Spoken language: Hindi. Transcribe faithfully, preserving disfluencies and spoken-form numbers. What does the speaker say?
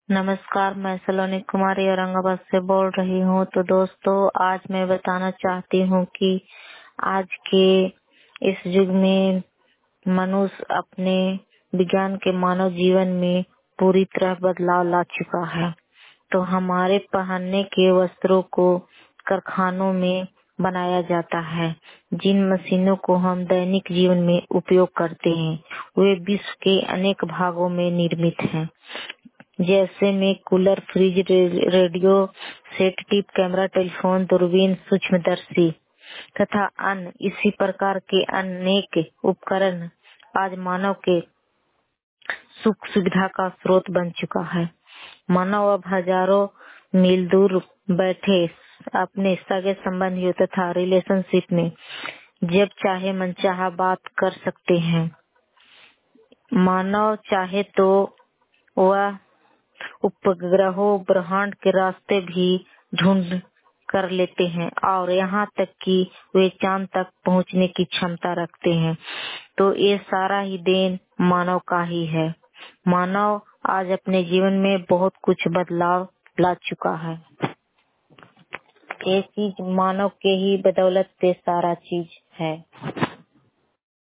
नमस्कार, मैं सलोनी कुमारी औरंगाबाद से बोल रही हूँ। तो दोस्तों, आज मैं बताना चाहती हूँ कि आज के इस युग में मनुष्य अपने विज्ञान के मानव जीवन में पूरी तरह बदलाव ला चुका है। तो हमारे पहनने के वस्त्रों को कारखानों में बनाया जाता है। जिन मशीनों को हम दैनिक जीवन में उपयोग करते हैं वे विश्व के अनेक भागों में निर्मित हैं, जैसे में कूलर, फ्रिज, रे- रेडियो सेट, टिप कैमरा, टेलीफोन, दूरबीन, सूक्ष्मदर्शी तथा अन्य इसी प्रकार के अनेक उपकरण आज मानव के सुख सुविधा का स्रोत बन चुका है। मानव अब हजारों मील दूर बैठे अपने सगे संबंधियों तथा रिलेशनशिप में जब चाहे मनचाहा बात कर सकते हैं। मानव चाहे तो वह उपग्रहों, ब्रह्मांड के रास्ते भी ढूंढ कर लेते हैं और यहाँ तक कि वे चांद तक पहुँचने की क्षमता रखते हैं। तो ये सारा ही देन मानव का ही है। मानव आज अपने जीवन में बहुत कुछ बदलाव ला चुका है। ये चीज मानव के ही बदौलत से सारा चीज है।